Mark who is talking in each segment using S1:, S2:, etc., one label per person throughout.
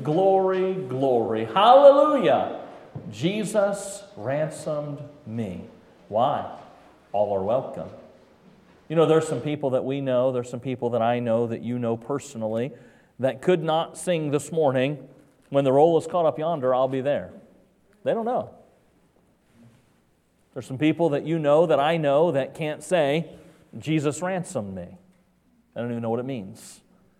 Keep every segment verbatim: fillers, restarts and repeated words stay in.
S1: glory, glory. Hallelujah! Jesus ransomed me. Why? All are welcome. You know, there's some people that we know, there's some people that I know, that you know personally, that could not sing this morning, when the roll is caught up yonder, I'll be there. They don't know. There's some people that you know, that I know, that can't say, Jesus ransomed me. I don't even know what it means.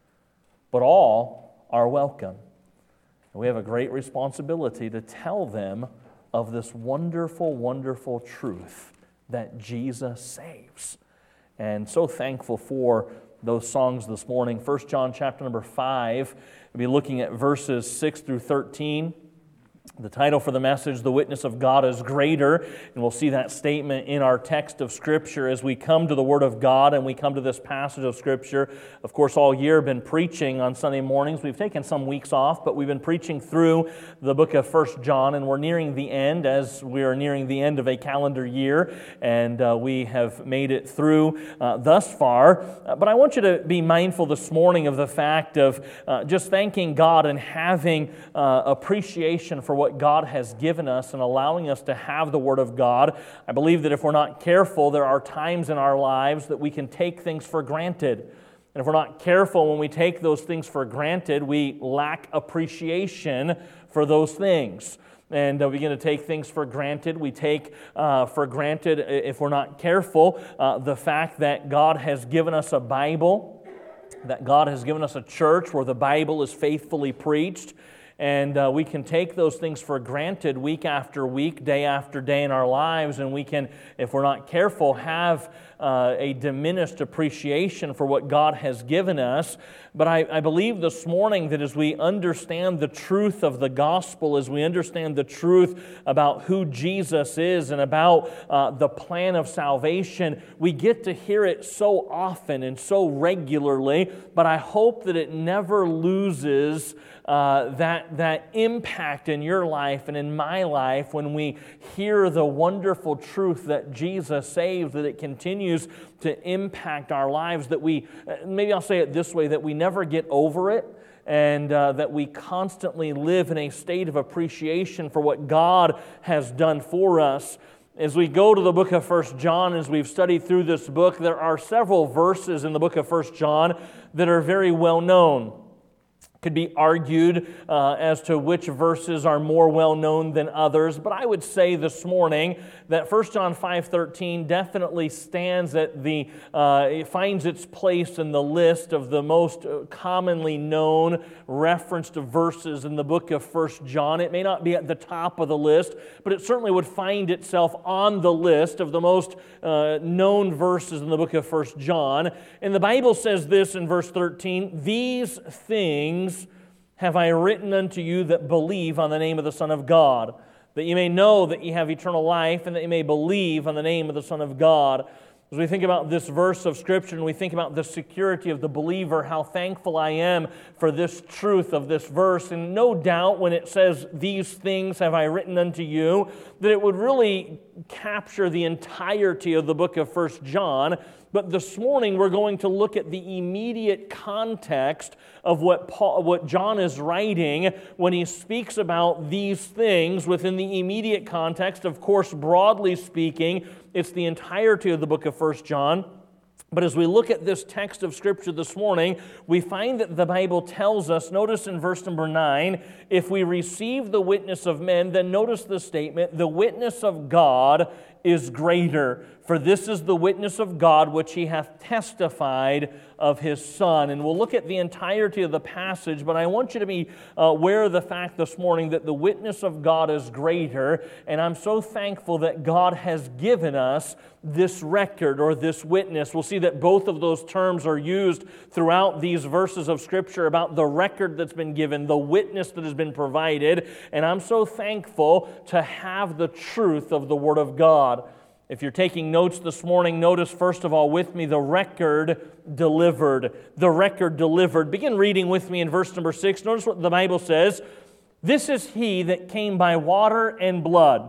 S1: But all are welcome. And we have a great responsibility to tell them of this wonderful, wonderful truth that Jesus saves. And so thankful for those songs this morning. First John chapter number five, we'll be looking at verses six through thirteen. The title for the message, The Witness of God is Greater, and we'll see that statement in our text of Scripture as we come to the Word of God and we come to this passage of Scripture. Of course, all year I've been preaching on Sunday mornings. We've taken some weeks off, but we've been preaching through the book of First John, and we're nearing the end as we are nearing the end of a calendar year, and uh, we have made it through uh, thus far. Uh, but I want you to be mindful this morning of the fact of uh, just thanking God and having uh, appreciation for what God has given us and allowing us to have the Word of God. I believe that if we're not careful, there are times in our lives that we can take things for granted. And if we're not careful when we take those things for granted, we lack appreciation for those things. And uh, we begin to take things for granted. We take uh, for granted, if we're not careful, uh, the fact that God has given us a Bible, that God has given us a church where the Bible is faithfully preached. And uh, we can take those things for granted week after week, day after day in our lives, and we can, if we're not careful, have uh, a diminished appreciation for what God has given us. But I, I believe this morning that as we understand the truth of the gospel, as we understand the truth about who Jesus is and about uh, the plan of salvation, we get to hear it so often and so regularly, but I hope that it never loses Uh, that, that impact in your life and in my life when we hear the wonderful truth that Jesus saves, that it continues to impact our lives, that we, maybe I'll say it this way, that we never get over it, and uh, that we constantly live in a state of appreciation for what God has done for us. As we go to the book of First John, as we've studied through this book, there are several verses in the book of First John that are very well known. Could be argued uh, as to which verses are more well-known than others, but I would say this morning that First John five thirteen definitely stands at the, uh, it finds its place in the list of the most commonly known referenced verses in the book of First John. It may not be at the top of the list, but it certainly would find itself on the list of the most uh, known verses in the book of First John. And the Bible says this in verse thirteen, "These things have I written unto you that believe on the name of the Son of God, that you may know that ye have eternal life, and that you may believe on the name of the Son of God." As we think about this verse of Scripture and we think about the security of the believer, how thankful I am for this truth of this verse. And no doubt when it says, "These things have I written unto you," that it would really capture the entirety of the book of First John. But this morning we're going to look at the immediate context of what Paul, what John is writing when he speaks about these things within the immediate context. Of course, broadly speaking, it's the entirety of the book of First John. But as we look at this text of Scripture this morning, we find that the Bible tells us, notice in verse number nine, if we receive the witness of men, then notice the statement, the witness of God is greater. For this is the witness of God which He hath testified of His Son. And we'll look at the entirety of the passage, but I want you to be aware of the fact this morning that the witness of God is greater, and I'm so thankful that God has given us this record or this witness. We'll see that both of those terms are used throughout these verses of Scripture about the record that's been given, the witness that has been provided, and I'm so thankful to have the truth of the Word of God. If you're taking notes this morning, notice first of all with me the record delivered. The record delivered. Begin reading with me in verse number six. Notice what the Bible says. "This is He that came by water and blood,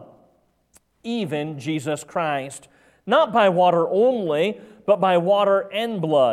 S1: even Jesus Christ. Not by water only, but by water and blood.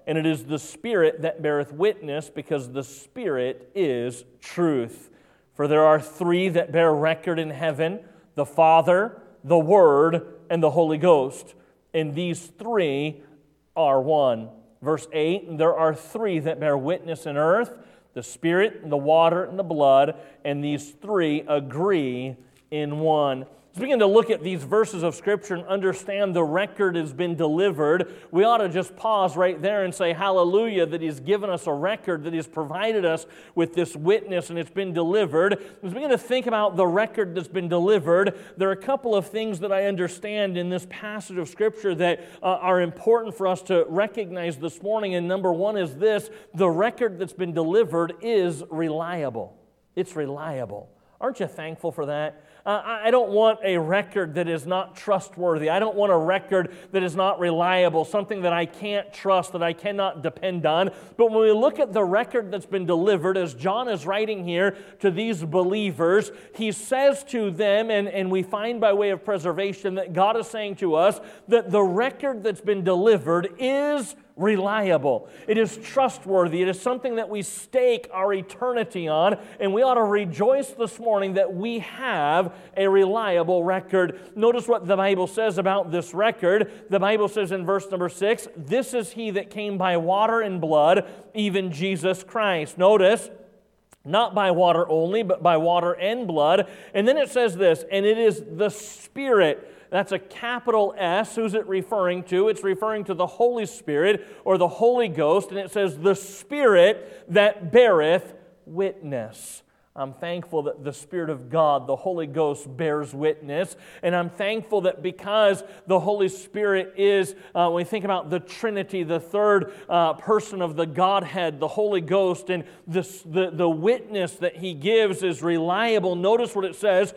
S1: and it is the Spirit that beareth witness, because the Spirit is truth. For there are three that bear record in heaven, the Father, the Word, and the Holy Ghost. And these three are one. Verse eight, there are three that bear witness in earth, the Spirit, the water, and the blood, and these three agree in one. As we begin to look at these verses of Scripture and understand the record has been delivered, we ought to just pause right there and say hallelujah that He's given us a record, that He's provided us with this witness and it's been delivered. As we begin to think about the record that's been delivered, there are a couple of things that I understand in this passage of Scripture that uh, are important for us to recognize this morning. And number one is this: the record that's been delivered is reliable. It's reliable. Aren't you thankful for that? Uh, I don't want a record that is not trustworthy. I don't want a record that is not reliable, something that I can't trust, that I cannot depend on. But when we look at the record that's been delivered, as John is writing here to these believers, he says to them, and, and we find by way of preservation that God is saying to us that the record that's been delivered is reliable. It is trustworthy. It is something that we stake our eternity on, and we ought to rejoice this morning that we have a reliable record. Notice what the Bible says about this record. The Bible says in verse number six, "This is He that came by water and blood, even Jesus Christ." Notice, not by water only, but by water and blood. And then it says this, "And it is the Spirit." That's a capital S. Who's it referring to? It's referring to the Holy Spirit or the Holy Ghost, and it says, "the Spirit that beareth witness." I'm thankful that the Spirit of God, the Holy Ghost, bears witness. And I'm thankful that because the Holy Spirit is, uh, when we think about the Trinity, the third uh, person of the Godhead, the Holy Ghost, and this, the, the witness that He gives is reliable. Notice what it says,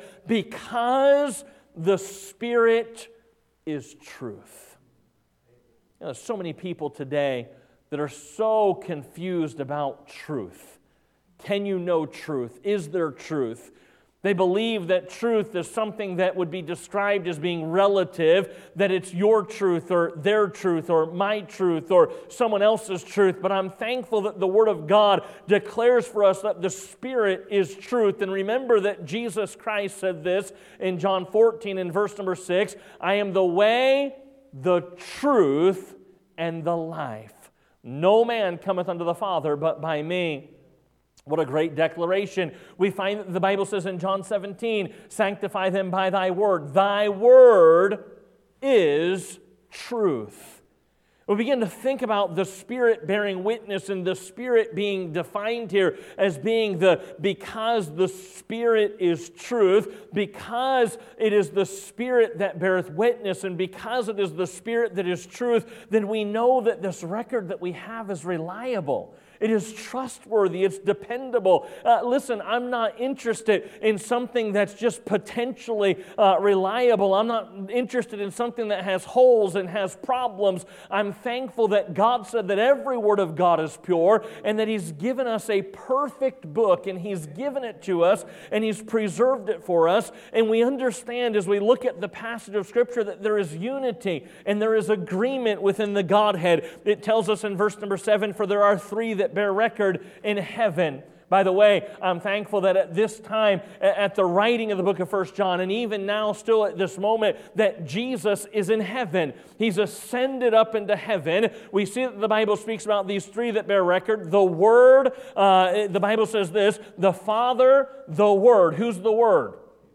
S1: because the Spirit is truth. You know, there's so many people today that are so confused about truth. Can you know truth? Is there truth? They believe that truth is something that would be described as being relative, that it's your truth or their truth or my truth or someone else's truth. But I'm thankful that the Word of God declares for us that the Spirit is truth. And remember that Jesus Christ said this in John fourteen in verse number six, "I am the way, the truth, and the life. No man cometh unto the Father but by me." What a great declaration. We find that the Bible says in John seventeen, "Sanctify them by thy word. Thy word is truth." We begin to think about the Spirit bearing witness and the Spirit being defined here as being the, because the Spirit is truth, because it is the Spirit that beareth witness, and because it is the Spirit that is truth, then we know that this record that we have is reliable. It is trustworthy. It's dependable. Uh, listen, I'm not interested in something that's just potentially uh, reliable. I'm not interested in something that has holes and has problems. I'm thankful that God said that every word of God is pure and that He's given us a perfect book, and He's given it to us and He's preserved it for us. And we understand as we look at the passage of Scripture that there is unity and there is agreement within the Godhead. It tells us in verse number seven, "For there are three that bear record in heaven." By the way, I'm thankful that at this time, at the writing of the book of First John, and even now still at this moment, that Jesus is in heaven. He's ascended up into heaven. We see that the Bible speaks about these three that bear record. The Word, uh, the Bible says this, the Father, the Word. Who's the Word?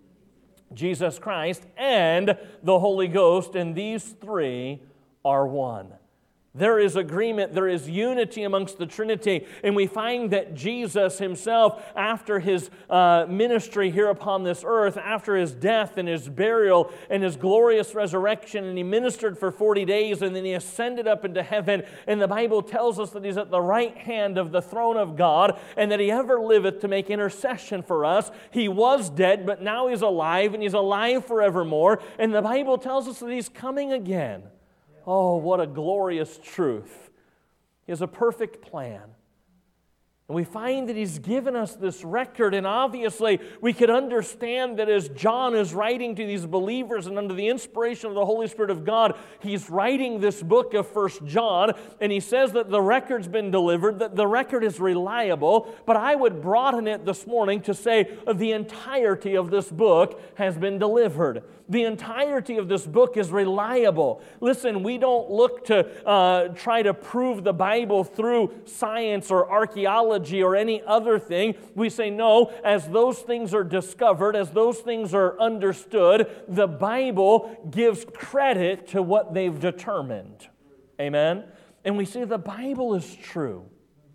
S1: Jesus Christ, and the Holy Ghost, and these three are one. There is agreement, there is unity amongst the Trinity, and we find that Jesus Himself, after His uh, ministry here upon this earth, after His death and His burial and His glorious resurrection, and He ministered for forty days, and then He ascended up into heaven, and the Bible tells us that He's at the right hand of the throne of God, and that He ever liveth to make intercession for us. He was dead, but now He's alive, and He's alive forevermore, and the Bible tells us that He's coming again. Oh, what a glorious truth. He has a perfect plan. And we find that he's given us this record, and obviously we could understand that as John is writing to these believers and under the inspiration of the Holy Spirit of God, he's writing this book of First John, and he says that the record's been delivered, that the record is reliable, but I would broaden it this morning to say the entirety of this book has been delivered. The entirety of this book is reliable. Listen, we don't look to uh, try to prove the Bible through science or archaeology or any other thing. We say, no, as those things are discovered, as those things are understood, the Bible gives credit to what they've determined. Amen? And we see the Bible is true.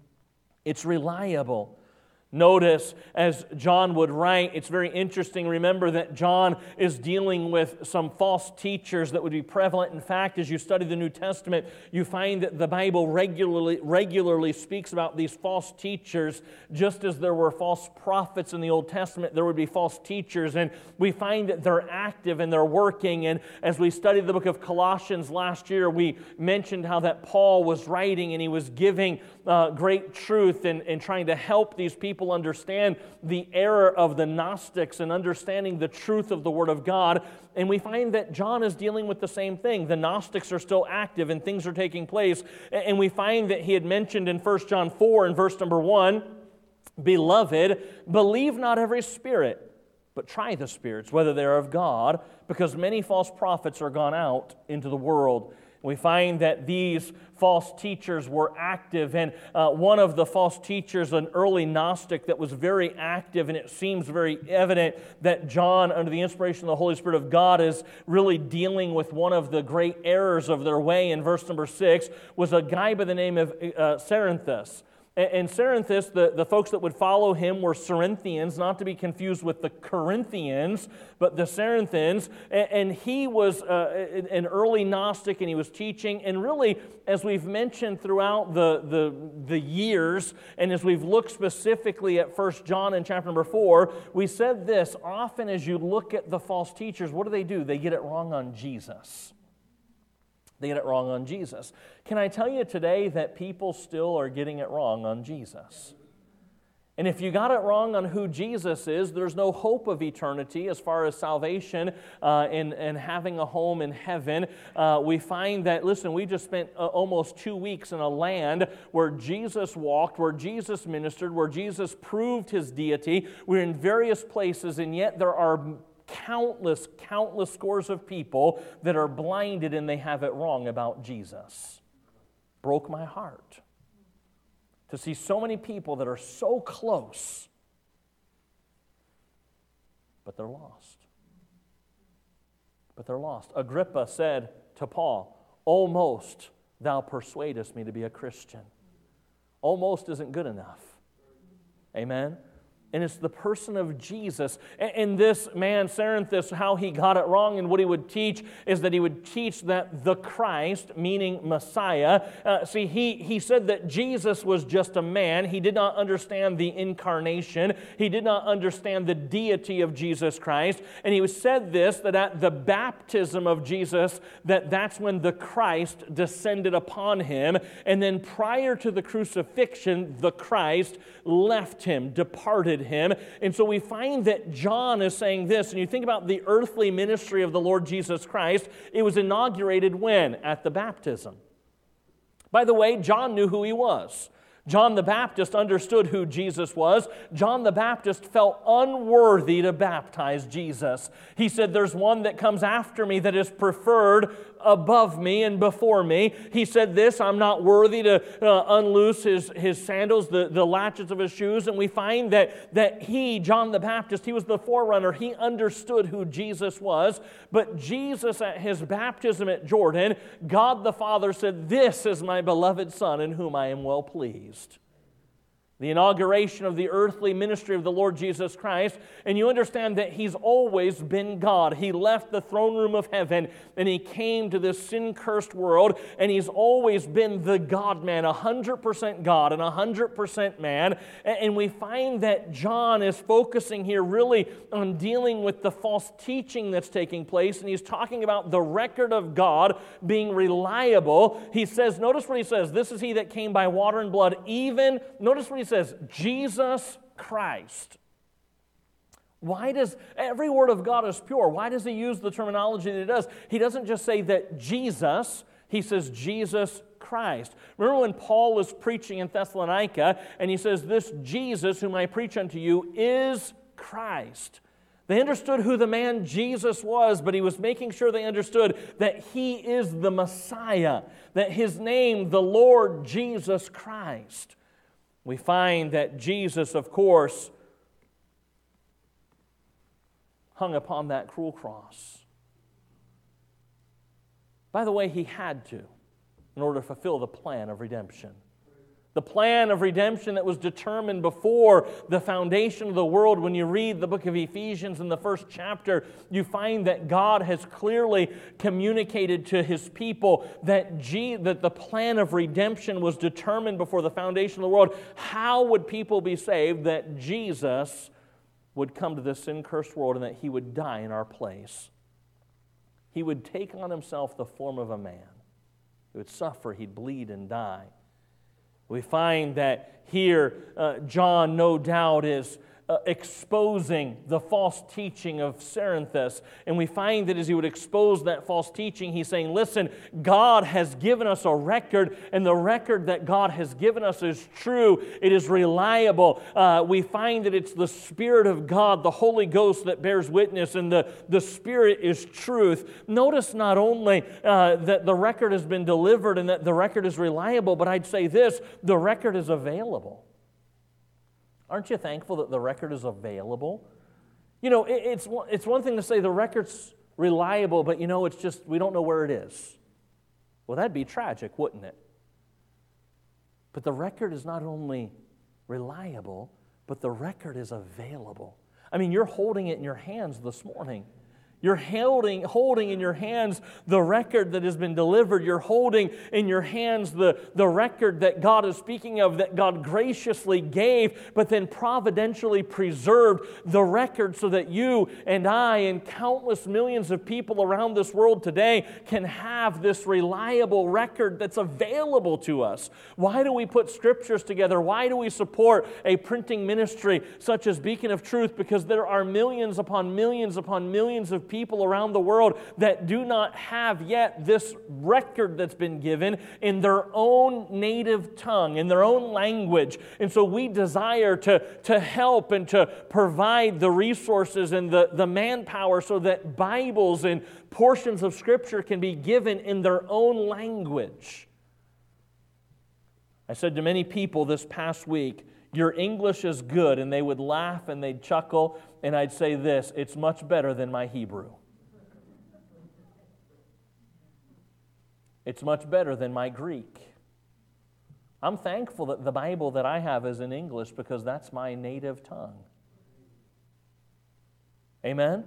S1: It's reliable. Notice, as John would write, it's very interesting. Remember that John is dealing with some false teachers that would be prevalent. In fact, as you study the New Testament, you find that the Bible regularly, regularly speaks about these false teachers. Just as there were false prophets in the Old Testament, there would be false teachers. And we find that they're active and they're working. And as we studied the book of Colossians last year, we mentioned how that Paul was writing and he was giving uh, great truth and, and trying to help these people understand the error of the Gnostics and understanding the truth of the Word of God. And we find that John is dealing with the same thing. The Gnostics are still active and things are taking place. And we find that he had mentioned in First John four in verse number one, "Beloved, believe not every spirit, but try the spirits, whether they are of God, because many false prophets are gone out into the world." We find that these false teachers were active, and uh, one of the false teachers, an early Gnostic that was very active, and it seems very evident that John, under the inspiration of the Holy Spirit of God, is really dealing with one of the great errors of their way. In verse number six, was a guy by the name of uh, Cerinthus. And Cerinthus, the, the folks that would follow him were Cerinthians, not to be confused with the Corinthians, but the Cerinthians. And he was uh, an early Gnostic, and he was teaching. And really, as we've mentioned throughout the, the, the years, and as we've looked specifically at First John in chapter number four, we said this: often as you look at the false teachers, what do they do? They get it wrong on Jesus. They get it wrong on Jesus. Can I tell you today that people still are getting it wrong on Jesus? And if you got it wrong on who Jesus is, there's no hope of eternity as far as salvation uh, and, and having a home in heaven. Uh, we find that, listen, we just spent uh, almost two weeks in a land where Jesus walked, where Jesus ministered, where Jesus proved His deity. We're in various places, and yet there are countless, countless scores of people that are blinded and they have it wrong about Jesus. Broke my heart to see so many people that are so close, but they're lost. But they're lost. Agrippa said to Paul, "Almost thou persuadest me to be a Christian." Almost isn't good enough. Amen? And it's the person of Jesus. And this man, Cerinthus, how he got it wrong and what he would teach is that he would teach that the Christ, meaning Messiah, uh, see, he, he said that Jesus was just a man. He did not understand the incarnation. He did not understand the deity of Jesus Christ. And he said this, that at the baptism of Jesus, that that's when the Christ descended upon him. And then prior to the crucifixion, the Christ left him, departed him. And so we find that John is saying this, and you think about the earthly ministry of the Lord Jesus Christ, it was inaugurated when? At the baptism. By the way, John knew who he was. John the Baptist understood who Jesus was. John the Baptist felt unworthy to baptize Jesus. He said, "There's one that comes after me that is preferred above me and before me." He said this, "I'm not worthy to uh, unloose his, his sandals, the, the latchets of his shoes." And we find that, that he, John the Baptist, he was the forerunner. He understood who Jesus was. But Jesus, at his baptism at Jordan, God the Father said, "This is my beloved Son in whom I am well pleased." The inauguration of the earthly ministry of the Lord Jesus Christ, and you understand that He's always been God. He left the throne room of heaven and He came to this sin-cursed world, and He's always been the God-man, one hundred percent God and one hundred percent man. And we find that John is focusing here really on dealing with the false teaching that's taking place, and he's talking about the record of God being reliable. He says, notice what he says, "This is He that came by water and blood, even," notice what he says, says, Jesus Christ. Why does, every word of God is pure. Why does he use the terminology that he does? He doesn't just say that Jesus, he says Jesus Christ. Remember when Paul was preaching in Thessalonica, and he says, this Jesus whom I preach unto you is Christ. They understood who the man Jesus was, but he was making sure they understood that he is the Messiah, that his name, the Lord Jesus Christ. We find that Jesus, of course, hung upon that cruel cross. By the way, he had to, in order to fulfill the plan of redemption. The plan of redemption that was determined before the foundation of the world. When you read the book of Ephesians in the first chapter, you find that God has clearly communicated to His people that, G, that the plan of redemption was determined before the foundation of the world. How would people be saved? That Jesus would come to this sin-cursed world and that He would die in our place. He would take on Himself the form of a man. He would suffer, He'd bleed and die. We find that here uh, John, no doubt, is uh, exposing the false teaching of Cerinthus. And we find that as he would expose that false teaching, he's saying, listen, God has given us a record, and the record that God has given us is true. It is reliable. Uh, we find that it's the Spirit of God, the Holy Ghost, that bears witness, and the, the Spirit is truth. Notice not only uh, that the record has been delivered and that the record is reliable, but I'd say this, the record is available. Aren't you thankful that the record is available? You know, it, it's, it's one thing to say the record's reliable, but you know, it's just, we don't know where it is. Well, that'd be tragic, wouldn't it? But the record is not only reliable, but the record is available. I mean, you're holding it in your hands this morning. You're holding, holding in your hands the record that has been delivered. You're holding in your hands the, the record that God is speaking of, that God graciously gave, but then providentially preserved the record so that you and I and countless millions of people around this world today can have this reliable record that's available to us. Why do we put scriptures together? Why do we support a printing ministry such as Beacon of Truth? Because there are millions upon millions upon millions of people around the world that do not have yet this record that's been given in their own native tongue, in their own language. And so we desire to, to help and to provide the resources and the, the manpower so that Bibles and portions of Scripture can be given in their own language. I said to many people this past week, your English is good, and they would laugh and they'd chuckle, and I'd say this, it's much better than my Hebrew. It's much better than my Greek. I'm thankful that the Bible that I have is in English because that's my native tongue. Amen? Amen.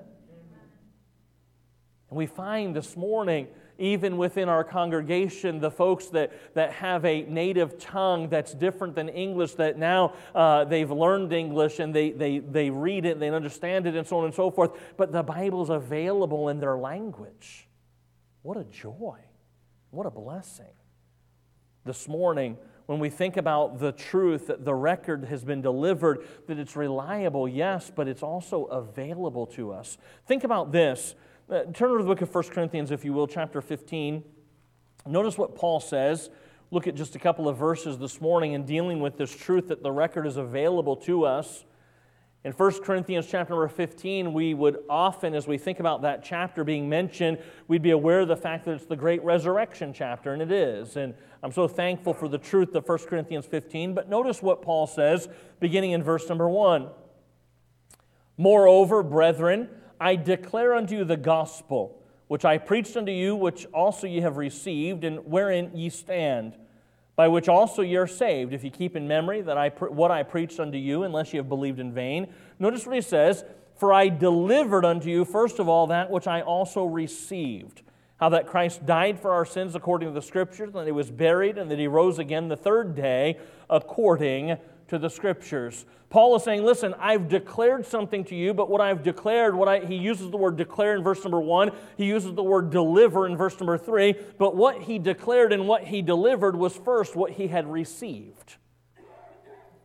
S1: And we find this morning, even within our congregation, the folks that, that have a native tongue that's different than English, that now uh, they've learned English and they, they, they read it, they understand it, and so on and so forth, but the Bible's available in their language. What a joy. What a blessing. This morning, when we think about the truth that the record has been delivered, that it's reliable, yes, but it's also available to us. Think about this. Uh, turn to the book of First Corinthians, if you will, chapter fifteen. Notice what Paul says. Look at just a couple of verses this morning in dealing with this truth that the record is available to us. In First Corinthians chapter number fifteen, we would often, as we think about that chapter being mentioned, we'd be aware of the fact that it's the great resurrection chapter, and it is. And I'm so thankful for the truth of First Corinthians fifteen. But notice what Paul says, beginning in verse number one. Moreover, brethren, I declare unto you the gospel, which I preached unto you, which also ye have received, and wherein ye stand, by which also ye are saved, if ye keep in memory that I what I preached unto you, unless ye have believed in vain. Notice what he says, for I delivered unto you, first of all, that which I also received, how that Christ died for our sins according to the Scriptures, and that He was buried, and that He rose again the third day according to the Scriptures. Paul is saying, listen, I've declared something to you, but what I've declared, what I, he uses the word declare in verse number one, he uses the word deliver in verse number three, but what he declared and what he delivered was first what he had received.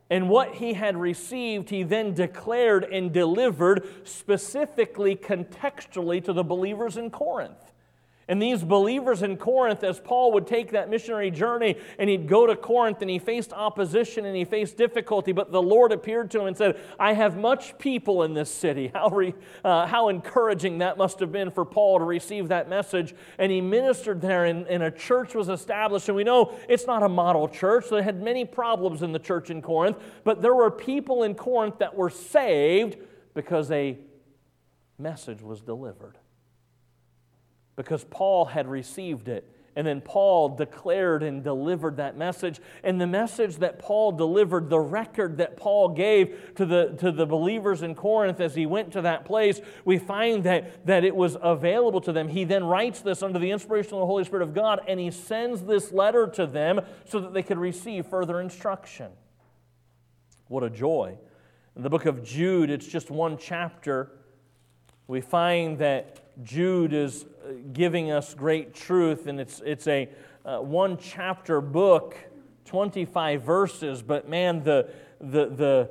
S1: And what he had received, he then declared and delivered specifically, contextually to the believers in Corinth. And these believers in Corinth, as Paul would take that missionary journey and he'd go to Corinth and he faced opposition and he faced difficulty, but the Lord appeared to him and said, I have much people in this city. How, re, uh, how encouraging that must have been for Paul to receive that message. And he ministered there and, and a church was established. And we know it's not a model church. They had many problems in the church in Corinth, but there were people in Corinth that were saved because a message was delivered. Because Paul had received it. And then Paul declared and delivered that message. And the message that Paul delivered, the record that Paul gave to the, to the believers in Corinth as he went to that place, we find that, that it was available to them. He then writes this under the inspiration of the Holy Spirit of God, and he sends this letter to them so that they could receive further instruction. What a joy. In the book of Jude, it's just one chapter. We find that Jude is giving us great truth, and it's it's a uh, one chapter book, twenty-five verses. But man, the the the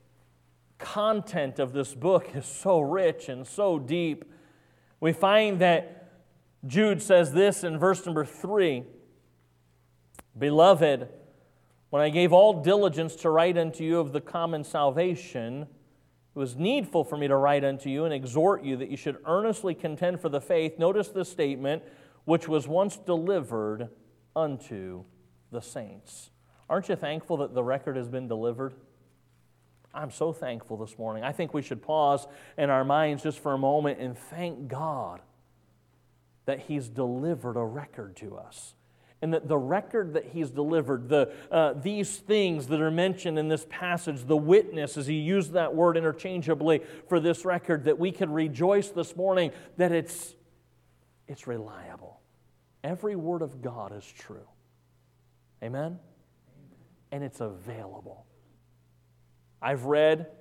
S1: content of this book is so rich and so deep. We find that Jude says this in verse number three: "Beloved, when I gave all diligence to write unto you of the common salvation, it was needful for me to write unto you and exhort you that you should earnestly contend for the faith," notice this statement, "which was once delivered unto the saints." Aren't you thankful that the record has been delivered? I'm so thankful this morning. I think we should pause in our minds just for a moment and thank God that He's delivered a record to us. And that the record that He's delivered, the uh, these things that are mentioned in this passage, the witness, as he used that word interchangeably for this record, that we can rejoice this morning that it's, it's reliable. Every word of God is true. Amen? And it's available. I've read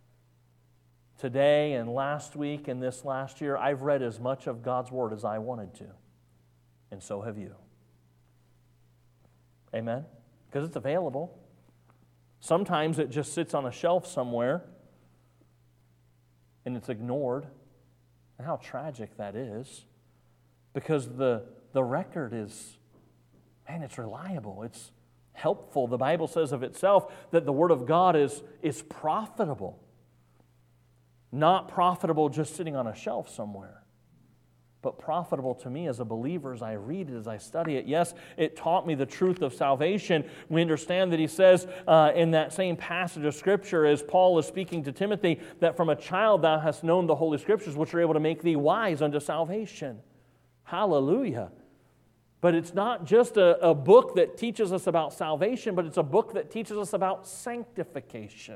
S1: today and last week and this last year, I've read as much of God's Word as I wanted to. And so have you. Amen? Because it's available. Sometimes it just sits on a shelf somewhere and it's ignored. And how tragic that is. Because the, the record is, man, it's reliable. It's helpful. The Bible says of itself that the Word of God is, is profitable. Not profitable just sitting on a shelf somewhere, but profitable to me as a believer as I read it, as I study it. Yes, it taught me the truth of salvation. We understand that he says uh, in that same passage of Scripture, as Paul is speaking to Timothy, that from a child thou hast known the Holy Scriptures, which are able to make thee wise unto salvation. Hallelujah. But it's not just a, a book that teaches us about salvation, but it's a book that teaches us about sanctification.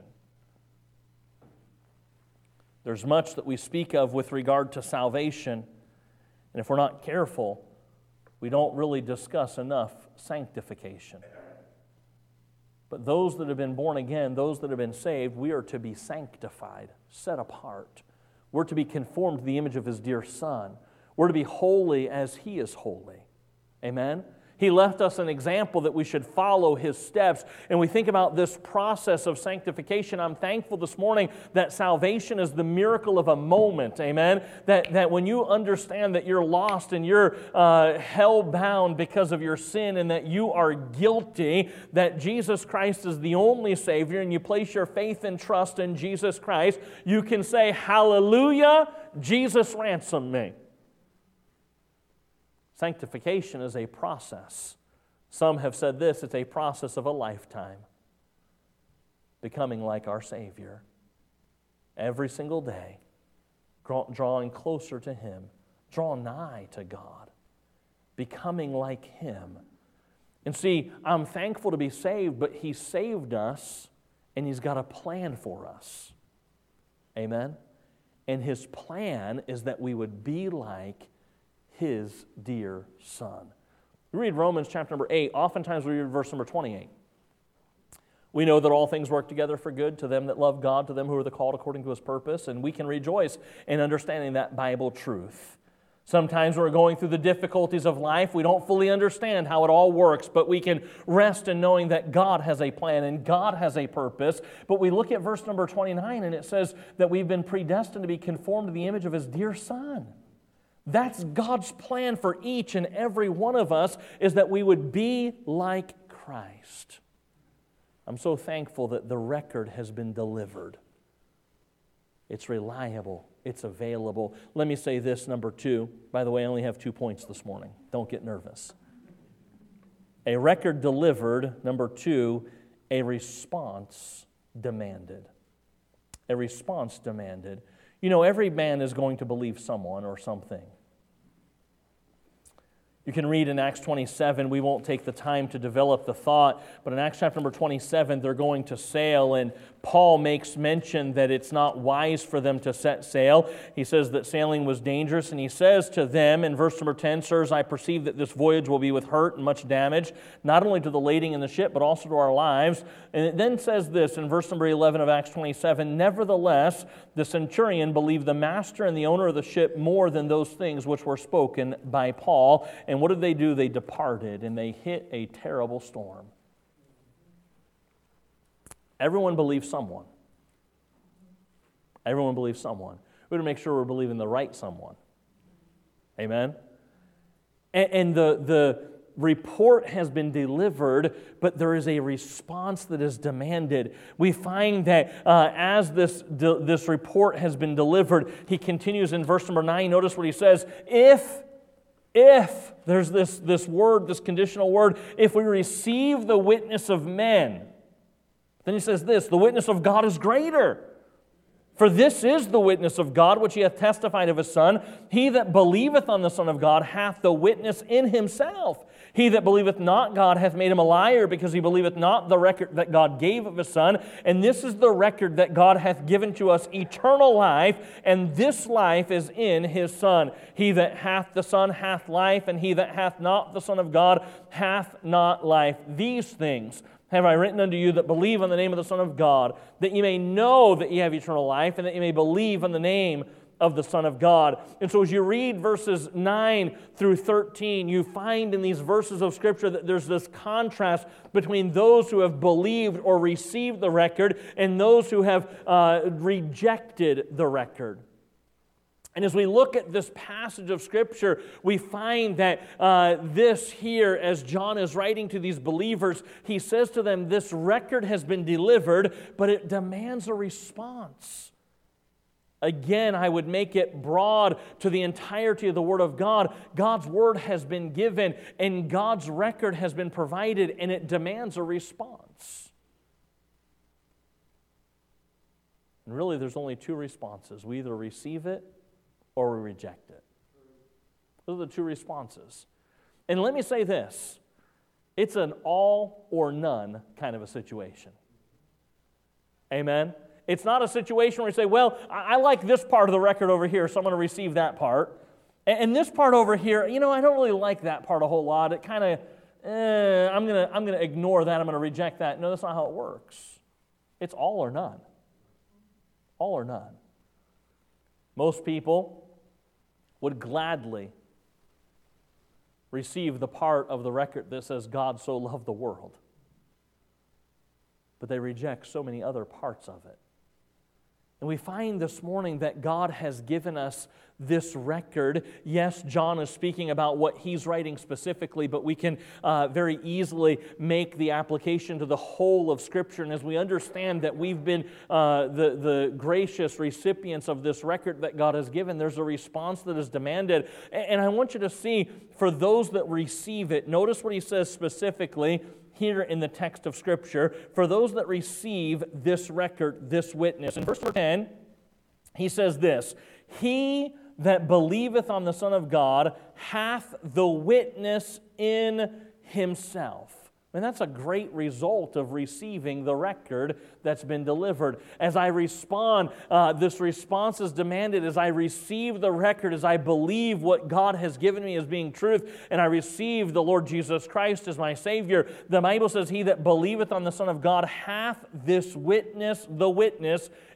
S1: There's much that we speak of with regard to salvation. And if we're not careful, we don't really discuss enough sanctification. But those that have been born again, those that have been saved, we are to be sanctified, set apart. We're to be conformed to the image of His dear Son. We're to be holy as He is holy. Amen? He left us an example that we should follow His steps. And we think about this process of sanctification. I'm thankful this morning that salvation is the miracle of a moment. Amen? That, that when you understand that you're lost and you're uh, hell-bound because of your sin and that you are guilty, that Jesus Christ is the only Savior, and you place your faith and trust in Jesus Christ, you can say, hallelujah, Jesus ransomed me. Sanctification is a process. Some have said this, it's a process of a lifetime. Becoming like our Savior. Every single day, drawing closer to Him, draw nigh to God. Becoming like Him. And see, I'm thankful to be saved, but He saved us, and He's got a plan for us. Amen? And His plan is that we would be like His dear Son. We read Romans chapter number eight. Oftentimes we read verse number twenty-eight. We know that all things work together for good to them that love God, to them who are the called according to His purpose, and we can rejoice in understanding that Bible truth. Sometimes we're going through the difficulties of life. We don't fully understand how it all works, but we can rest in knowing that God has a plan and God has a purpose. But we look at verse number twenty-nine, and it says that we've been predestined to be conformed to the image of His dear Son. That's God's plan for each and every one of us, is that we would be like Christ. I'm so thankful that the record has been delivered. It's reliable. It's available. Let me say this, number two. By the way, I only have two points this morning. Don't get nervous. A record delivered. Number two, a response demanded. A response demanded. You know, every man is going to believe someone or something. You can read in Acts twenty-seven, we won't take the time to develop the thought, but in Acts chapter number twenty-seven, they're going to sail, and Paul makes mention that it's not wise for them to set sail. He says that sailing was dangerous, and he says to them in verse number ten, "Sirs, I perceive that this voyage will be with hurt and much damage, not only to the lading in the ship, but also to our lives." And it then says this in verse number eleven of Acts twenty-seven, "Nevertheless, the centurion believed the master and the owner of the ship more than those things which were spoken by Paul." And what did they do? They departed, and they hit a terrible storm. Everyone believes someone. Everyone believes someone. We have to make sure we're believing the right someone. Amen? And, and the, the report has been delivered, but there is a response that is demanded. We find that uh, as this, de- this report has been delivered, he continues in verse number nine. Notice what he says. If If, there's this, this word, this conditional word, if we receive the witness of men, then he says this, the witness of God is greater. For this is the witness of God, which he hath testified of his Son. He that believeth on the Son of God hath the witness in himself. He that believeth not God hath made him a liar, because he believeth not the record that God gave of his Son. And this is the record that God hath given to us, eternal life, and this life is in his Son. He that hath the Son hath life, and he that hath not the Son of God hath not life. These things have I written unto you that believe on the name of the Son of God, that ye may know that ye have eternal life, and that ye may believe on the name of the Son of God. And so as you read verses nine through thirteen, you find in these verses of Scripture that there's this contrast between those who have believed or received the record and those who have uh, rejected the record. And as we look at this passage of Scripture, we find that uh, this here, as John is writing to these believers, he says to them, this record has been delivered, but it demands a response. Again, I would make it broad to the entirety of the Word of God. God's Word has been given, and God's record has been provided, and it demands a response. And really, there's only two responses. We either receive it or we reject it. Those are the two responses. And let me say this. It's an all or none kind of a situation. Amen? It's not a situation where you say, well, I like this part of the record over here, so I'm going to receive that part. And this part over here, you know, I don't really like that part a whole lot. It kind of, eh, I'm going to I'm going to ignore that. I'm going to reject that. No, that's not how it works. It's all or none. All or none. Most people would gladly receive the part of the record that says God so loved the world. But they reject so many other parts of it. And we find this morning that God has given us this record. Yes, John is speaking about what he's writing specifically, but we can uh, very easily make the application to the whole of Scripture. And as we understand that we've been uh, the, the gracious recipients of this record that God has given, there's a response that is demanded. And I want you to see, for those that receive it, notice what he says specifically here in the text of Scripture, for those that receive this record, this witness. In verse ten, he says this, he that believeth on the Son of God hath the witness in himself. And that's a great result of receiving the record that's been delivered. As I respond, uh, this response is demanded as I receive the record, as I believe what God has given me as being truth, and I receive the Lord Jesus Christ as my Savior. The Bible says, he that believeth on the Son of God hath this witness, the witness,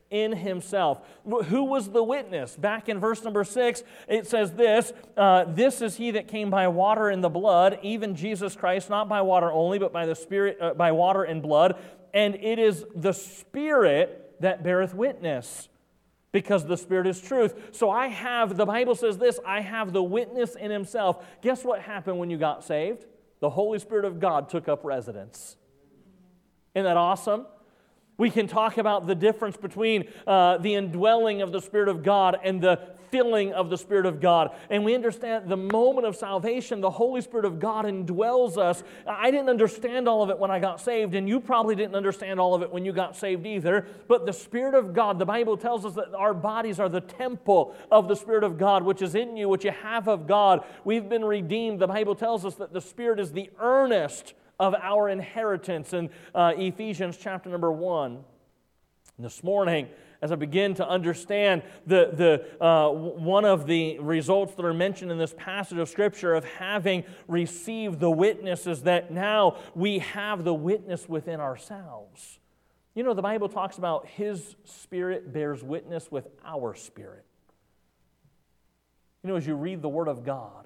S1: in himself. Who was the witness? Back in verse number six, it says this, uh, this is he that came by water and the blood, even Jesus Christ, not by water only, but by the Spirit, uh, by water and blood. And it is the Spirit that beareth witness, because the Spirit is truth. So I have, the Bible says this, I have the witness in himself. Guess what happened when you got saved? The Holy Spirit of God took up residence. Isn't that awesome? We can talk about the difference between uh, the indwelling of the Spirit of God and the filling of the Spirit of God. And we understand the moment of salvation, the Holy Spirit of God indwells us. I didn't understand all of it when I got saved, and you probably didn't understand all of it when you got saved either. But the Spirit of God, the Bible tells us that our bodies are the temple of the Spirit of God, which is in you, which you have of God. We've been redeemed. The Bible tells us that the Spirit is the earnest of our inheritance in uh, Ephesians chapter number one. And this morning, as I begin to understand the, the uh, one of the results that are mentioned in this passage of Scripture of having received the witness is that now we have the witness within ourselves. You know, the Bible talks about His Spirit bears witness with our spirit. You know, as you read the Word of God,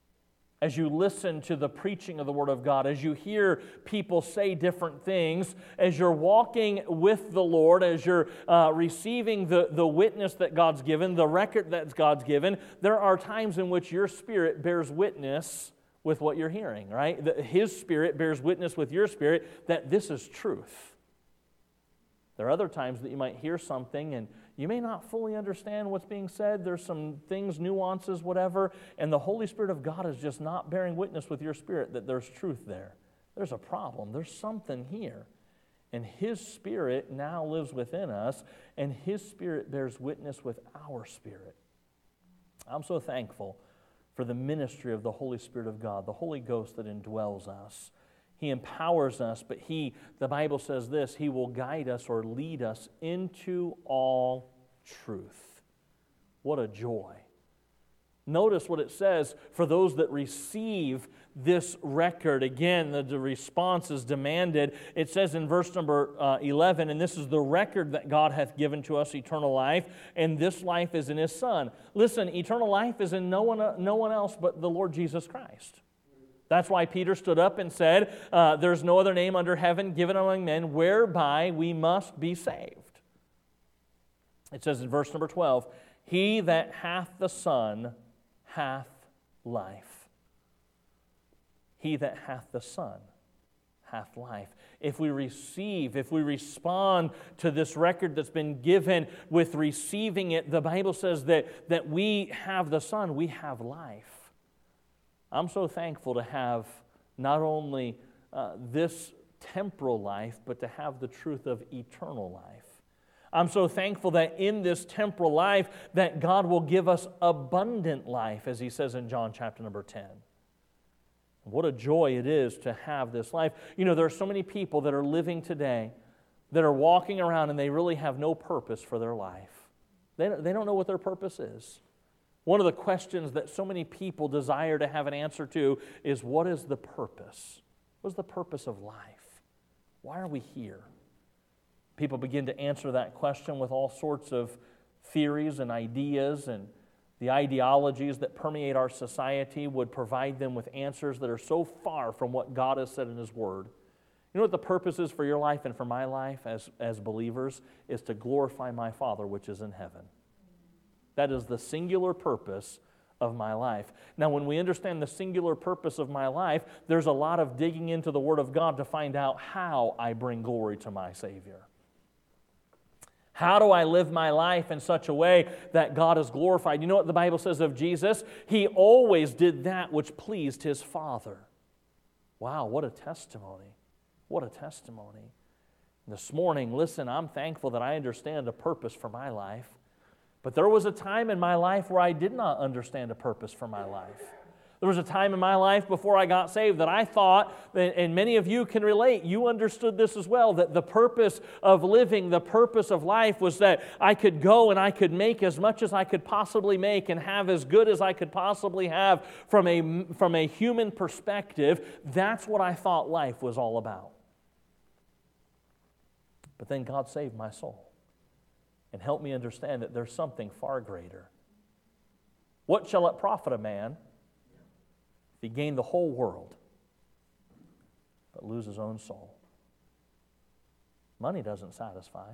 S1: as you listen to the preaching of the Word of God, as you hear people say different things, as you're walking with the Lord, as you're uh, receiving the, the witness that God's given, the record that God's given, there are times in which your spirit bears witness with what you're hearing, right? The, His Spirit bears witness with your spirit that this is truth. There are other times that you might hear something and you may not fully understand what's being said. There's some things, nuances, whatever, and the Holy Spirit of God is just not bearing witness with your spirit that there's truth there. There's a problem. There's something here. And His Spirit now lives within us, and His Spirit bears witness with our spirit. I'm so thankful for the ministry of the Holy Spirit of God, the Holy Ghost that indwells us. He empowers us, but He, the Bible says this, He will guide us or lead us into all truth. What a joy. Notice what it says for those that receive this record. Again, the, the response is demanded. It says in verse number uh, eleven, and this is the record that God hath given to us, eternal life, and this life is in His Son. Listen, eternal life is in no one, uh, no one else but the Lord Jesus Christ. That's why Peter stood up and said, uh, there's no other name under heaven given among men whereby we must be saved. It says in verse number twelve, He that hath the Son hath life. He that hath the Son hath life. If we receive, if we respond to this record that's been given with receiving it, the Bible says that, that we have the Son, we have life. I'm so thankful to have not only uh, this temporal life, but to have the truth of eternal life. I'm so thankful that in this temporal life that God will give us abundant life, as He says in John chapter number ten. What a joy it is to have this life. You know, there are so many people that are living today that are walking around and they really have no purpose for their life. They don't, they don't know what their purpose is. One of the questions that so many people desire to have an answer to is, what is the purpose? What is the purpose of life? Why are we here? People begin to answer that question with all sorts of theories and ideas, and the ideologies that permeate our society would provide them with answers that are so far from what God has said in His Word. You know what the purpose is for your life and for my life as, as believers? Is to glorify my Father which is in heaven. That is the singular purpose of my life. Now, when we understand the singular purpose of my life, there's a lot of digging into the Word of God to find out how I bring glory to my Savior. How do I live my life in such a way that God is glorified? You know what the Bible says of Jesus? He always did that which pleased His Father. Wow, what a testimony. What a testimony. This morning, listen, I'm thankful that I understand a purpose for my life. But there was a time in my life where I did not understand a purpose for my life. There was a time in my life before I got saved that I thought, and many of you can relate, you understood this as well, that the purpose of living, the purpose of life was that I could go and I could make as much as I could possibly make and have as good as I could possibly have from a, from a human perspective. That's what I thought life was all about. But then God saved my soul. and help me understand that there's something far greater. What shall it profit a man if he gain the whole world but lose his own soul? Money doesn't satisfy.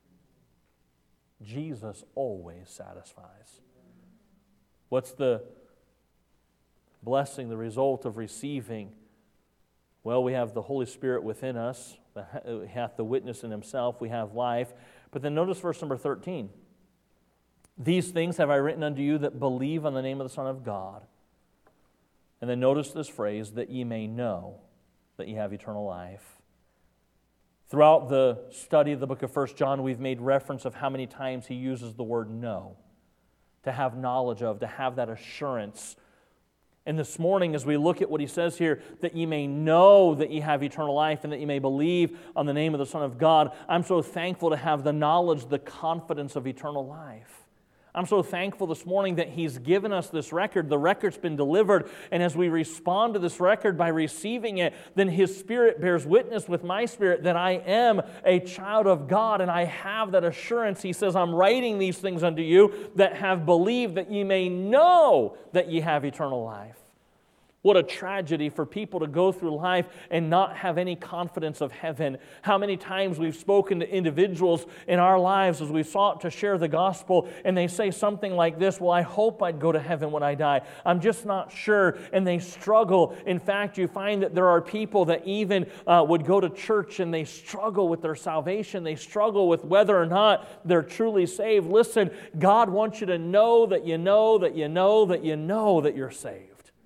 S1: Jesus always satisfies. What's the blessing, the result of receiving? Well, we have the Holy Spirit within us, that hath the witness in himself, we have life. But then notice verse number thirteen. These things have I written unto you that believe on the name of the Son of God. And then notice this phrase, that ye may know that ye have eternal life. Throughout the study of the book of First John, we've made reference of how many times he uses the word know, to have knowledge of, to have that assurance. And this morning, as we look at what he says here, that ye may know that ye have eternal life and that ye may believe on the name of the Son of God, I'm so thankful to have the knowledge, the confidence of eternal life. I'm so thankful this morning that he's given us this record. The record's been delivered, and as we respond to this record by receiving it, then his Spirit bears witness with my spirit that I am a child of God, and I have that assurance. He says, I'm writing these things unto you that have believed, that ye may know that ye have eternal life. What a tragedy for people to go through life and not have any confidence of heaven. How many times we've spoken to individuals in our lives as we've sought to share the gospel, and they say something like this, well, I hope I'd go to heaven when I die. I'm just not sure, and they struggle. In fact, you find that there are people that even uh, would go to church and they struggle with their salvation. They struggle with whether or not they're truly saved. Listen, God wants you to know that you know that you know that you know that you're saved.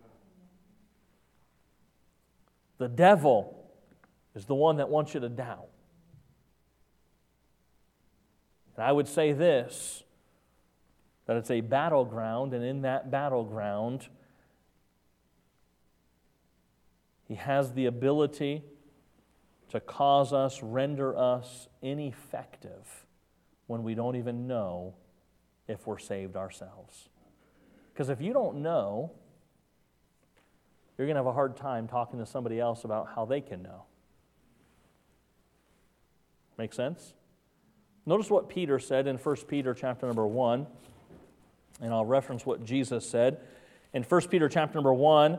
S1: The devil is the one that wants you to doubt. And I would say this, that it's a battleground, and in that battleground, he has the ability to cause us, render us ineffective when we don't even know if we're saved ourselves. Because if you don't know, you're going to have a hard time talking to somebody else about how they can know. Make sense? Notice what Peter said in First Peter chapter number one, and I'll reference what Jesus said. In First Peter chapter number one,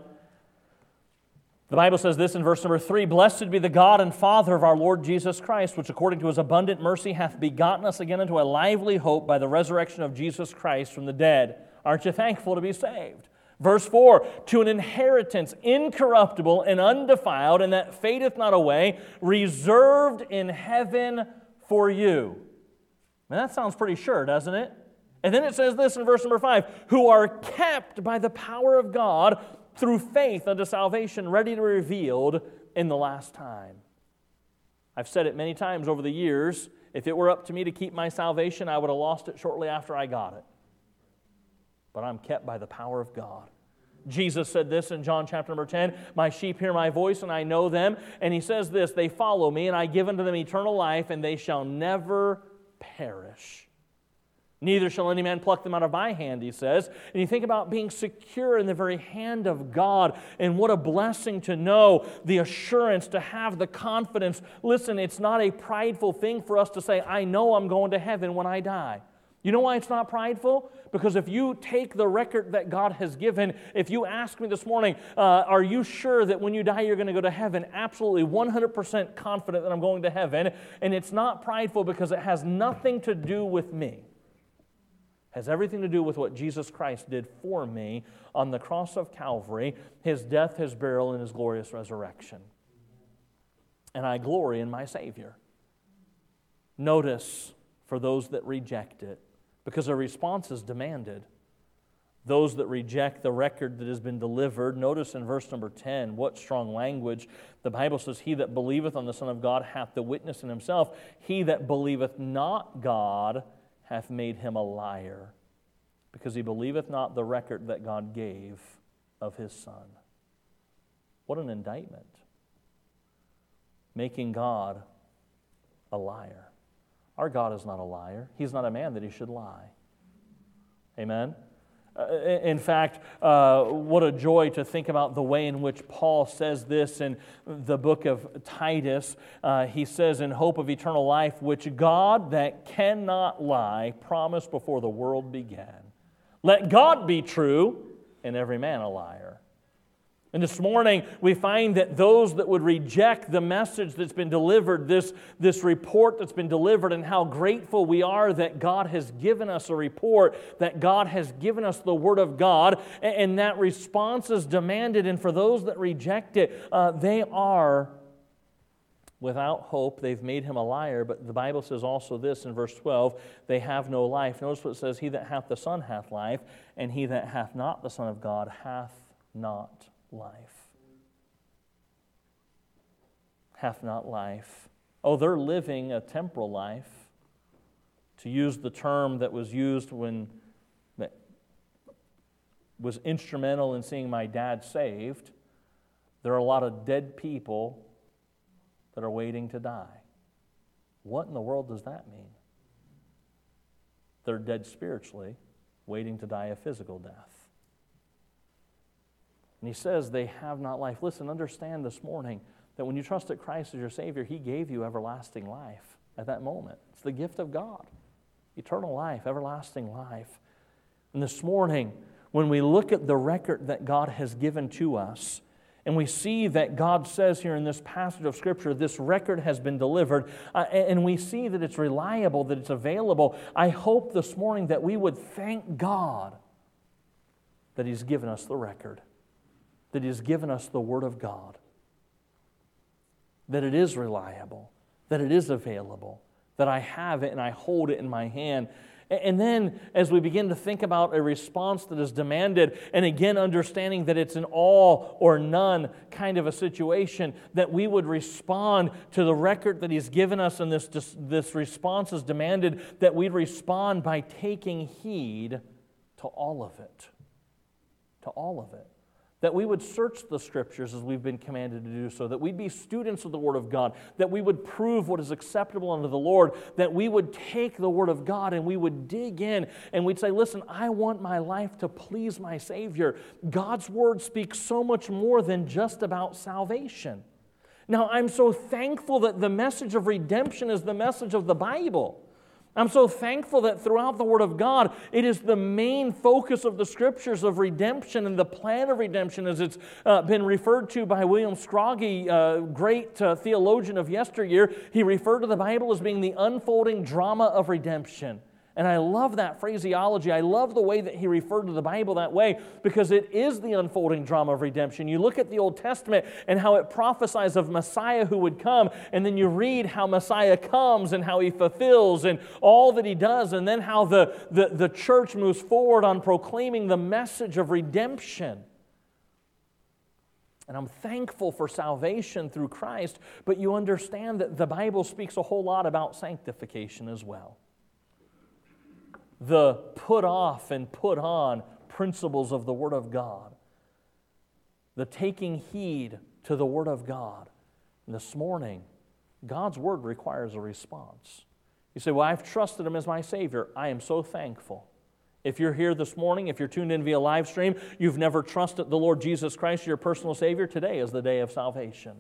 S1: the Bible says this in verse number three, Blessed be the God and Father of our Lord Jesus Christ, which according to his abundant mercy hath begotten us again into a lively hope by the resurrection of Jesus Christ from the dead. Aren't you thankful to be saved? Verse four, to an inheritance incorruptible and undefiled, and that fadeth not away, reserved in heaven for you. Now that sounds pretty sure, doesn't it? And then it says this in verse number five, who are kept by the power of God through faith unto salvation, ready to be revealed in the last time. I've said it many times over the years, if it were up to me to keep my salvation, I would have lost it shortly after I got it. But I'm kept by the power of God. Jesus said this in John chapter number ten, my sheep hear my voice, and I know them. And he says this, they follow me, and I give unto them eternal life, and they shall never perish. Neither shall any man pluck them out of my hand, he says. And you think about being secure in the very hand of God, and what a blessing to know the assurance, to have the confidence. Listen, it's not a prideful thing for us to say, I know I'm going to heaven when I die. You know why it's not prideful? Because if you take the record that God has given, if you ask me this morning, uh, are you sure that when you die you're going to go to heaven? Absolutely, one hundred percent confident that I'm going to heaven. And it's not prideful because it has nothing to do with me. It has everything to do with what Jesus Christ did for me on the cross of Calvary, his death, his burial, and his glorious resurrection. And I glory in my Savior. Notice, for those that reject it, because a response is demanded. Those that reject the record that has been delivered, notice in verse number ten, what strong language. The Bible says, he that believeth on the Son of God hath the witness in himself. He that believeth not God hath made him a liar, because he believeth not the record that God gave of his Son. What an indictment. Making God a liar. Our God is not a liar. He's not a man that he should lie. Amen? Uh, in fact, uh, what a joy to think about the way in which Paul says this in the book of Titus. Uh, he says, in hope of eternal life, which God that cannot lie promised before the world began. Let God be true and every man a liar. And this morning, we find that those that would reject the message that's been delivered, this, this report that's been delivered, and how grateful we are that God has given us a report, that God has given us the Word of God, and, and that response is demanded. And for those that reject it, uh, they are without hope. They've made him a liar. But the Bible says also this in verse twelve, they have no life. Notice what it says, he that hath the Son hath life, and he that hath not the Son of God hath not life. Hath not life. Oh, they're living a temporal life. To use the term that was used when that was instrumental in seeing my dad saved, there are a lot of dead people that are waiting to die. What in the world does that mean? They're dead spiritually, waiting to die a physical death. And he says they have not life. Listen, understand this morning that when you trusted Christ as your Savior, He gave you everlasting life at that moment. It's the gift of God. Eternal life, everlasting life. And this morning, when we look at the record that God has given to us, and we see that God says here in this passage of Scripture, this record has been delivered, uh, and we see that it's reliable, that it's available, I hope this morning that we would thank God that He's given us the record, that He has given us the Word of God, that it is reliable, that it is available, that I have it and I hold it in my hand. And then as we begin to think about a response that is demanded, and again understanding that it's an all or none kind of a situation, that we would respond to the record that He's given us, and this, this response is demanded, that we'd respond by taking heed to all of it. To all of it. That we would search the Scriptures as we've been commanded to do so, that we'd be students of the Word of God, that we would prove what is acceptable unto the Lord, that we would take the Word of God and we would dig in and we'd say, listen, I want my life to please my Savior. God's Word speaks so much more than just about salvation. Now, I'm so thankful that the message of redemption is the message of the Bible. I'm so thankful that throughout the Word of God, it is the main focus of the Scriptures of redemption and the plan of redemption, as it's uh, been referred to by William Scroggie, uh, great uh, theologian of yesteryear. He referred to the Bible as being the unfolding drama of redemption. And I love that phraseology. I love the way that he referred to the Bible that way, because it is the unfolding drama of redemption. You look at the Old Testament and how it prophesies of Messiah who would come, and then you read how Messiah comes and how He fulfills and all that He does, and then how the, the, the church moves forward on proclaiming the message of redemption. And I'm thankful for salvation through Christ, but you understand that the Bible speaks a whole lot about sanctification as well. The put off and put on principles of the Word of God. The taking heed to the Word of God. And this morning, God's Word requires a response. You say, well, I've trusted Him as my Savior. I am so thankful. If you're here this morning, if you're tuned in via live stream, you've never trusted the Lord Jesus Christ, your personal Savior, today is the day of salvation.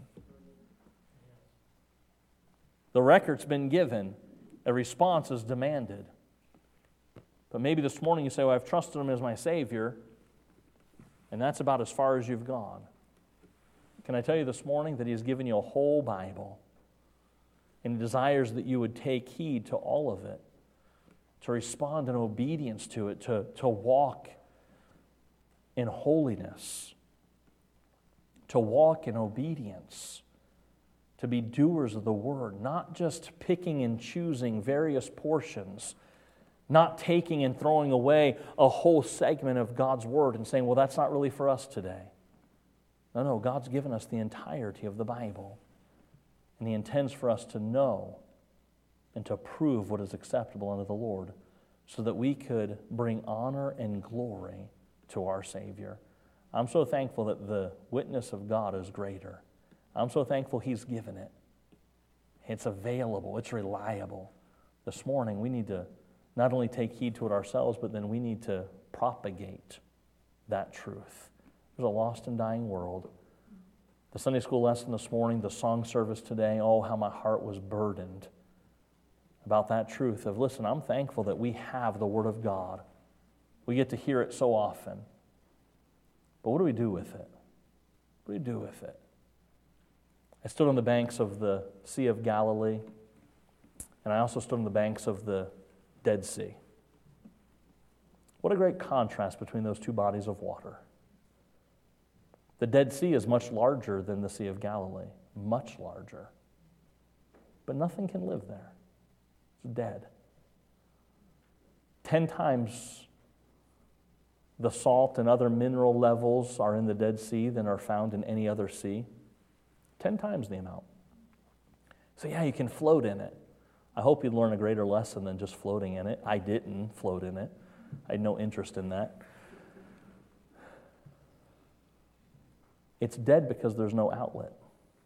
S1: The record's been given. A response is demanded. But maybe this morning you say, well, I've trusted Him as my Savior, and that's about as far as you've gone. Can I tell you this morning that He has given you a whole Bible, and He desires that you would take heed to all of it, to respond in obedience to it, to, to walk in holiness, to walk in obedience, to be doers of the Word, not just picking and choosing various portions, not taking and throwing away a whole segment of God's Word and saying, well, that's not really for us today. No, no, God's given us the entirety of the Bible. And He intends for us to know and to prove what is acceptable unto the Lord, so that we could bring honor and glory to our Savior. I'm so thankful that the witness of God is greater. I'm so thankful He's given it. It's available. It's reliable. This morning, we need to not only take heed to it ourselves, but then we need to propagate that truth. There's a lost and dying world. The Sunday school lesson this morning, the song service today, oh, how my heart was burdened about that truth of, listen, I'm thankful that we have the Word of God. We get to hear it so often. But what do we do with it? What do we do with it? I stood on the banks of the Sea of Galilee, and I also stood on the banks of the Dead Sea. What a great contrast between those two bodies of water. The Dead Sea is much larger than the Sea of Galilee, much larger. But nothing can live there. It's dead. Ten times the salt and other mineral levels are in the Dead Sea than are found in any other sea. Ten times the amount. So yeah, you can float in it. I hope you learn a greater lesson than just floating in it. I didn't float in it. I had no interest in that. It's dead because there's no outlet.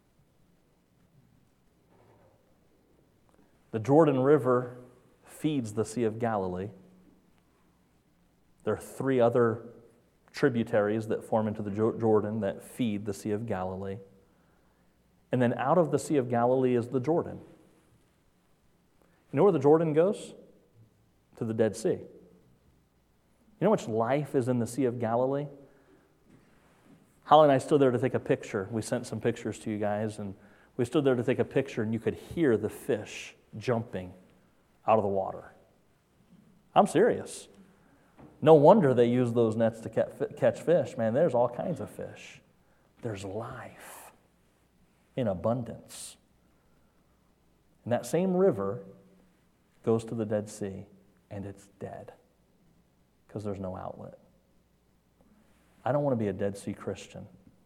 S1: The Jordan River feeds the Sea of Galilee. There are three other tributaries that form into the Jordan that feed the Sea of Galilee. And then out of the Sea of Galilee is the Jordan. You know where the Jordan goes? To the Dead Sea. You know how much life is in the Sea of Galilee? Holly and I stood there to take a picture. We sent some pictures to you guys, and we stood there to take a picture, and you could hear the fish jumping out of the water. I'm serious. No wonder they use those nets to catch fish. Man, there's all kinds of fish. There's life in abundance. And that same river goes to the Dead Sea, and it's dead because there's no outlet. I don't want to be a Dead Sea Christian.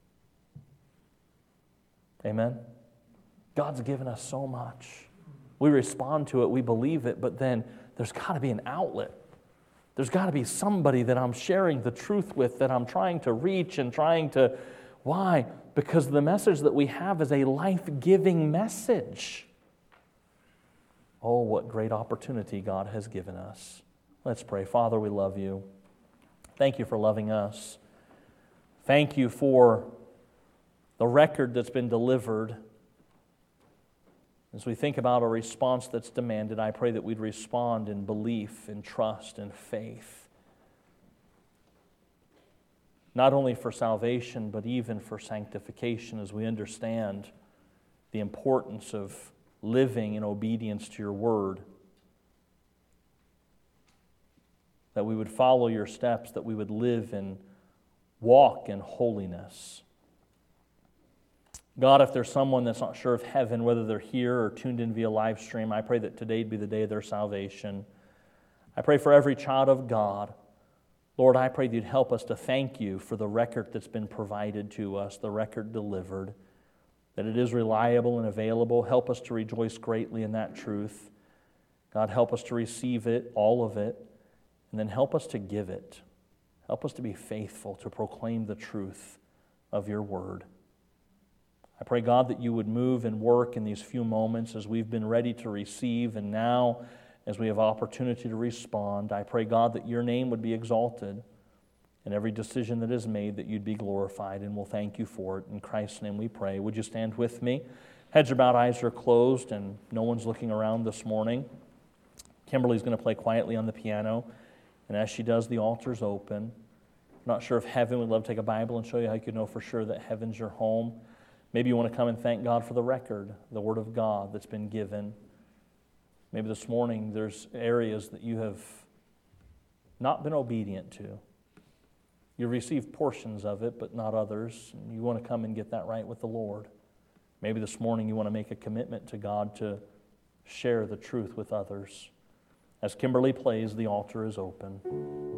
S1: Amen? God's given us so much. We respond to it, we believe it, but then there's got to be an outlet. There's got to be somebody that I'm sharing the truth with, that I'm trying to reach and trying to... Why? Because the message that we have is a life-giving message. Oh, what great opportunity God has given us. Let's pray. Father, we love you. Thank you for loving us. Thank you for the record that's been delivered. As we think about a response that's demanded, I pray that we'd respond in belief, in trust, in faith. Not only for salvation, but even for sanctification, as we understand the importance of living in obedience to your word. That we would follow your steps, that we would live and walk in holiness. God, if there's someone that's not sure of heaven, whether they're here or tuned in via live stream, I pray that today'd be the day of their salvation. I pray for every child of God. Lord, I pray that you'd help us to thank you for the record that's been provided to us, the record delivered, that it is reliable and available. Help us to rejoice greatly in that truth. God, help us to receive it, all of it, and then help us to give it. Help us to be faithful to proclaim the truth of your word. I pray, God, that you would move and work in these few moments as we've been ready to receive, and now as we have opportunity to respond. I pray, God, that your name would be exalted, and every decision that is made, that you'd be glorified, and we'll thank you for it. In Christ's name we pray. Would you stand with me? Heads are bowed, eyes are closed, and no one's looking around this morning. Kimberly's going to play quietly on the piano, and as she does, the altar's open. I'm not sure if heaven would love to take a Bible and show you how you could know for sure that heaven's your home. Maybe you want to come and thank God for the record, the Word of God that's been given. Maybe this morning there's areas that you have not been obedient to. You received portions of it, but not others. And you want to come and get that right with the Lord. Maybe this morning you want to make a commitment to God to share the truth with others. As Kimberly plays, the altar is open.